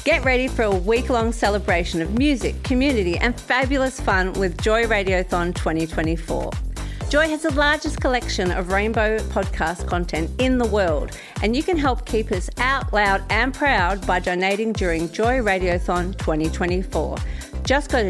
Get ready for a week-long celebration of music, community and fabulous fun with Joy Radiothon 2024. Joy has the largest collection of rainbow podcast content in the world, and you can help keep us out loud and proud by donating during Joy Radiothon 2024. Just go to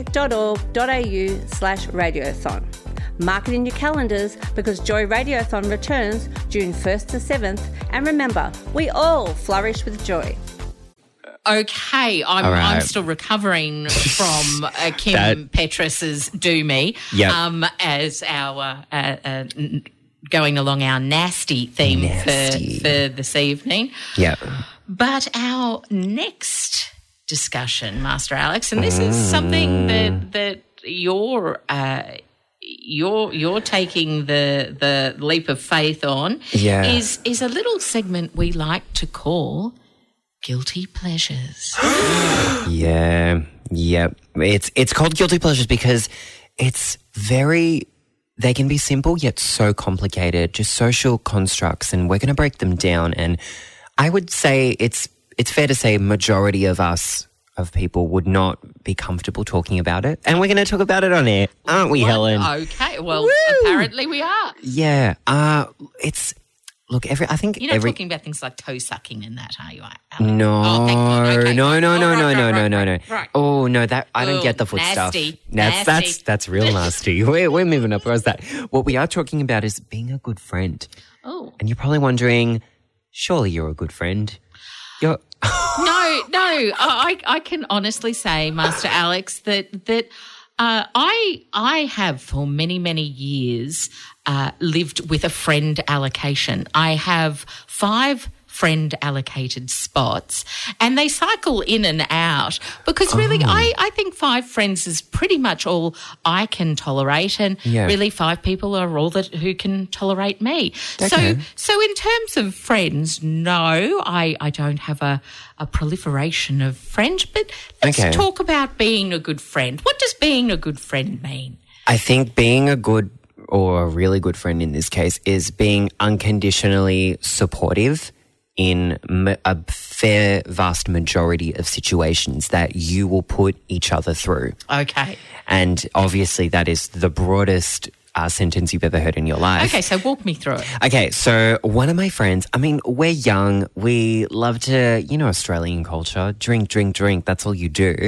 joy.org.au/radiothon. Mark it in your calendars because Joy Radiothon returns June 1st to 7th, and remember, we all flourish with joy. Okay, I'm still recovering from Kim Petras's Do Me as our going along our nasty theme for this evening. Yeah. But our next discussion, Master Alex, and this is something that you're taking the leap of faith on, is a little segment we like to call Guilty Pleasures. It's called Guilty Pleasures because they can be simple yet so complicated, just social constructs, and we're going to break them down. And I would say it's fair to say majority of people would not be comfortable talking about it. And we're going to talk about it on air, aren't we, Helen? Okay, well, apparently we are. Yeah, Look, I think you're not talking about things like toe sucking and that, are you? No, okay. No. Right. Oh no, that I don't get the foot nasty, stuff. That's real nasty. We're moving up past that. What we are talking about is being a good friend. Oh, and you're probably wondering, surely you're a good friend. You're no. I can honestly say, Master Alex, that I have for many years lived with a friend allocation. I have 5 friend allocated spots and they cycle in and out because really I think 5 friends is pretty much all I can tolerate, and really 5 people are all who can tolerate me. Okay. So in terms of friends, no, I don't have a proliferation of friends, but let's talk about being a good friend. What does being a good friend mean? I think being a good or a really good friend in this case is being unconditionally supportive in a fair, vast majority of situations that you will put each other through. Okay. And obviously that is the broadest sentence you've ever heard in your life. Okay, so walk me through it. Okay, so one of my friends, we're young. We love to, Australian culture, drink. That's all you do.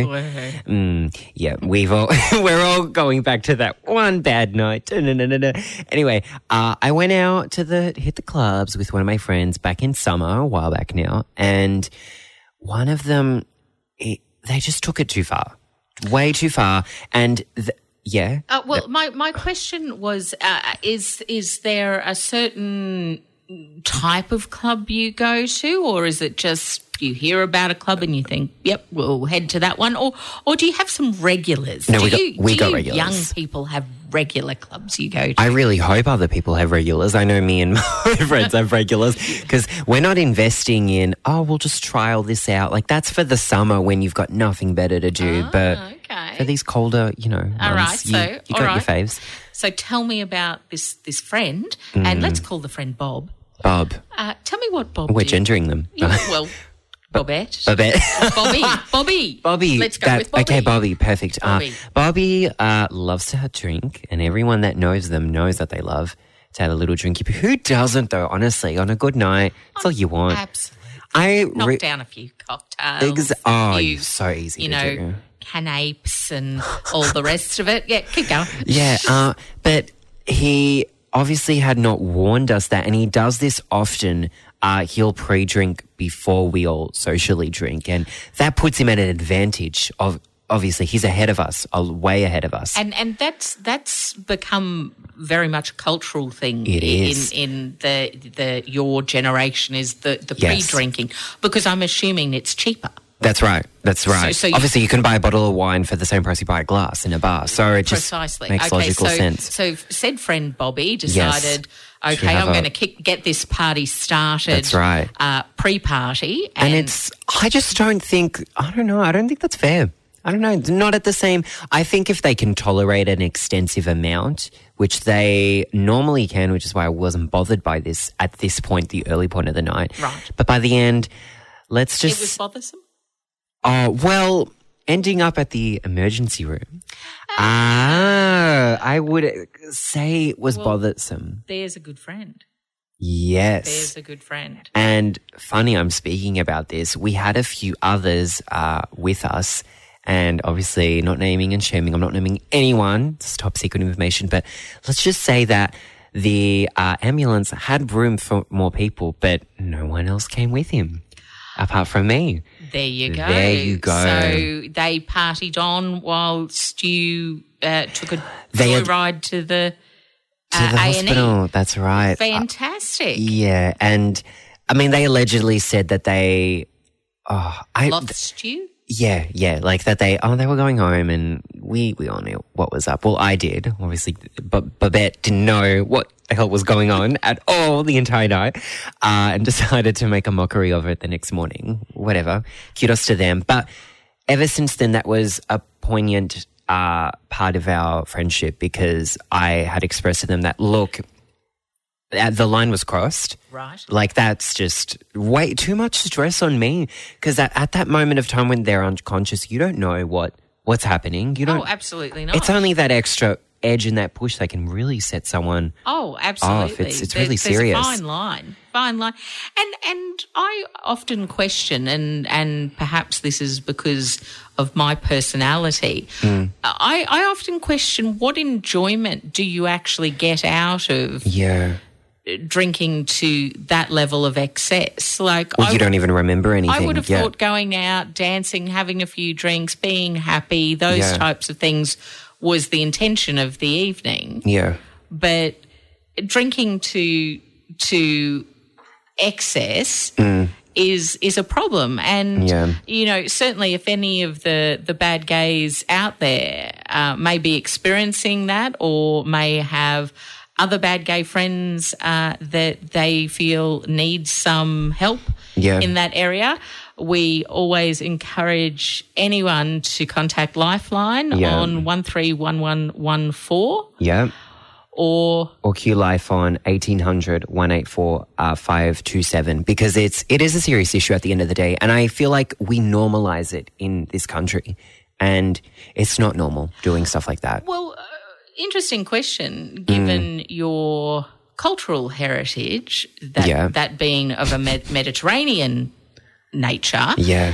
We're all going back to that one bad night. Anyway, I went out to hit the clubs with one of my friends back in summer, a while back now, and one of them, they just took it too far, way too far, and my question was, is there a certain type of club you go to, or is it just you hear about a club and you think, yep, we'll head to that one, or do you have some regulars? No, we got regulars. Young people have regular clubs you go to? I really hope other people have regulars. I know me and my friends have regulars because we're not investing in, we'll just trial this out. Like that's for the summer when you've got nothing better to do. But for these colder, months, you got your faves. So tell me about this friend, and let's call the friend Bob. Bob. Tell me what Bob We're did. gendering them. Well, Bobette. Bobby. Let's go with Bobby. Okay, Bobby. Perfect. Bobby loves to drink, and everyone that knows them knows that they love to have a little drinky. Who doesn't, though, honestly? On a good night, that's all you want. Absolutely. Knock down a few cocktails. So easy to do. Canapes and all the rest of it. Yeah, keep going. Yeah, but he obviously had not warned us that, and he does this often. He'll pre-drink before we all socially drink, and that puts him at an advantage of, obviously, he's ahead of us, way ahead of us. And that's become very much a cultural thing. It is. In your generation is the pre-drinking, because I'm assuming it's cheaper. That's right. So obviously, you can buy a bottle of wine for the same price you buy a glass in a bar. So it just makes logical sense. So said friend Bobby decided, okay, I'm going to get this party started. That's right. Pre-party. And I don't think that's fair. I don't know, not at the same. I think if they can tolerate an extensive amount, which they normally can, which is why I wasn't bothered by this at this point, the early point of the night. Right. But by the end, let's just... It was bothersome? Oh, well, ending up at the emergency room. I would say was bothersome. There's a good friend. Yes. There's a good friend. And funny, I'm speaking about this. We had a few others with us, and obviously not naming and shaming. I'm not naming anyone. It's top secret information. But let's just say that the ambulance had room for more people, but no one else came with him apart from me. There you go. There you go. So they partied on whilst you took a joyride to the A&E. Hospital. That's right. Fantastic. Yeah, and I mean, they allegedly said that they Lost you? Yeah, like that they were going home, and we all knew what was up. Well, I did, obviously, but Babette didn't know what the hell was going on at all the entire night, and decided to make a mockery of it the next morning. Whatever, kudos to them. But ever since then, that was a poignant part of our friendship, because I had expressed to them that, look, the line was crossed. Right. Like, that's just way too much stress on me, because at that moment of time when they're unconscious, you don't know what's happening. You don't. Oh, absolutely not. It's only that extra edge and that push that can really set someone absolutely off. It's really serious. There's a fine line. And I often question, and perhaps this is because of my personality, I often question, what enjoyment do you actually get out of drinking to that level of excess? Like, you don't even remember anything. I would have thought going out, dancing, having a few drinks, being happy, those types of things was the intention of the evening. Yeah. But drinking to excess is a problem. And, you know, certainly if any of the bad gays out there may be experiencing that, or may have other bad gay friends that they feel need some help in that area, we always encourage anyone to contact Lifeline on 131114. Yeah. Or Q Life on 1800 184 527, because it is a serious issue at the end of the day, and I feel like we normalize it in this country, and it's not normal doing stuff like that. Well, interesting question, given your cultural heritage, that being of a Mediterranean nature. Yeah.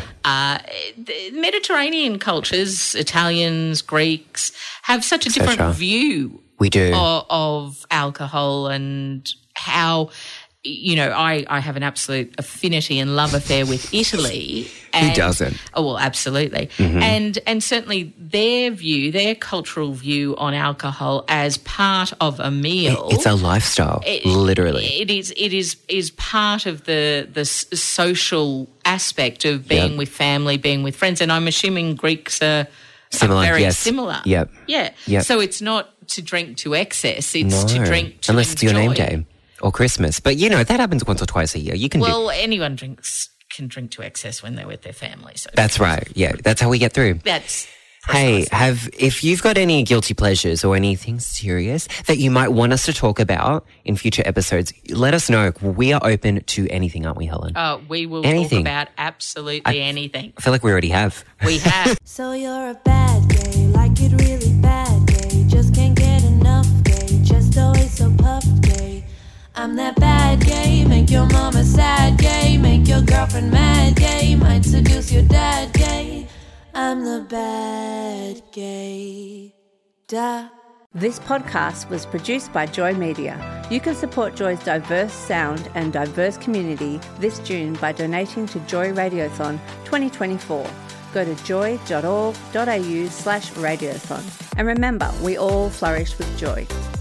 The Mediterranean cultures, Italians, Greeks, have such a different view. We do. Of alcohol, and how, you know, I have an absolute affinity and love affair with Italy. Who doesn't? Oh, well, absolutely. Mm-hmm. And certainly their cultural view on alcohol as part of a meal. It's a lifestyle, literally. It is part of the social aspect of being with family, being with friends. And I'm assuming Greeks are very similar. Yep. Yeah. Yep. So it's not to drink to excess. It's to drink to unless it's your name day or Christmas. But, you know, that happens once or twice a year. You can anyone can drink to excess when they're with their family. So that's right. Yeah, that's how we get through. That's precisely. Hey, if you've got any guilty pleasures or anything serious that you might want us to talk about in future episodes, let us know. We are open to anything, aren't we, Helen? Oh, we will talk about absolutely anything. I feel like we already have. We have. So you're a bad gay, like it really bad gay, just can't get enough gay, just always so puffed gay. I'm that bad gay, make your mama sad gay, make your girlfriend mad gay, might seduce your dad gay. I'm the bad gay. Da. This podcast was produced by Joy Media. You can support Joy's diverse sound and diverse community this June by donating to Joy Radiothon 2024. Go to joy.org.au/radiothon. And remember, we all flourish with joy.